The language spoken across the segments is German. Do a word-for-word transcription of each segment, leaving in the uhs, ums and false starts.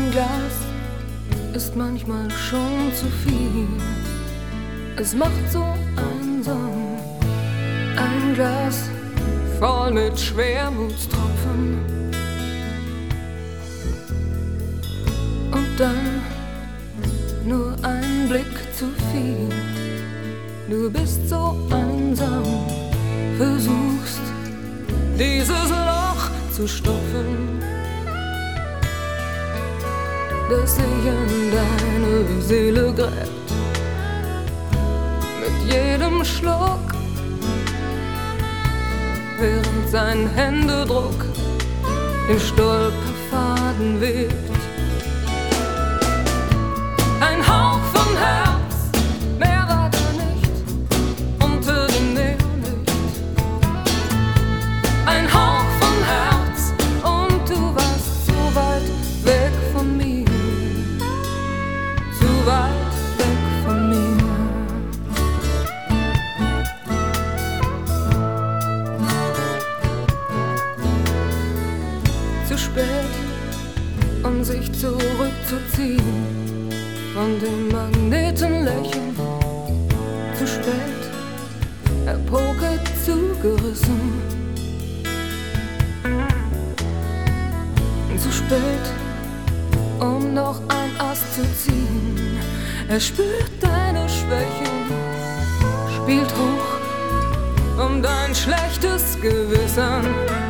Ein Glas ist manchmal schon zu viel. Es macht so einsam. Ein Glas voll mit Schwermutstropfen. Und dann nur ein Blick zu viel. Du bist so einsam, versuchst dieses Loch zu stopfen, das sich in deine Seele gräbt. Mit jedem Schluck, während sein Händedruck den Stolperfaden webt. Ein Hauch von Herz, mehr war da nicht, unter dem Neonlicht. Ein Hauch von Herz und du warst zu weit weg von mir, zu weit weg von mir. Zu spät, um sich zurückzuziehen von dem Magnetenlächeln. Zu spät, er pokert zugerissen. Zu spät, um noch ein Ast zu ziehen. Er spürt deine Schwächen, spielt hoch um dein schlechtes Gewissen,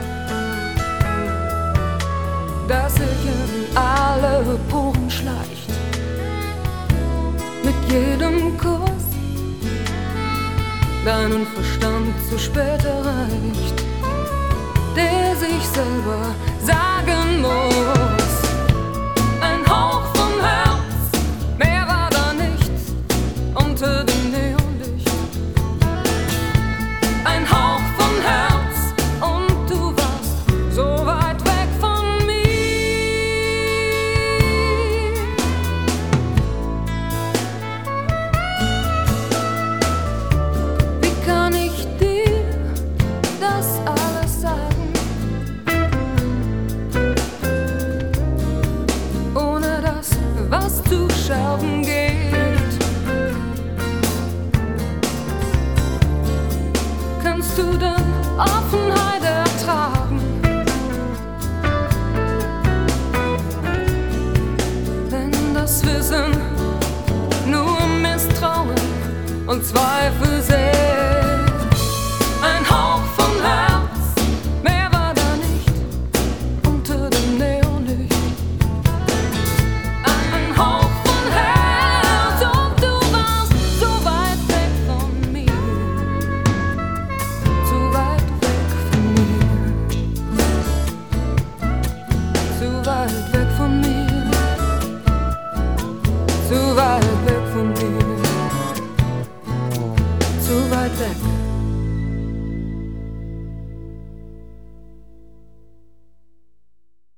das sich in alle Poren schleicht. Mit jedem Kuss deinen Verstand zu spät erreicht, der sich selber sagen muss. Ein Hauch vom Herz, mehr war da nicht, unter dem Neonlicht. Ein Hauch vom Herz und du warst so weit weg von mir. Wie kann ich dir das alles sagen, ohne das, was zu scherben geht? Kannst du denn Offenheit ertragen, wenn das Wissen nur Misstrauen und Zweifel sät? Ein Hauch vom Herz, mehr war da nicht, unter dem Neonlicht. Ein Hauch von Herz und du warst so weit weg von mir, zu weit weg von mir, zu weit weg von mir, zu weit weg von mir.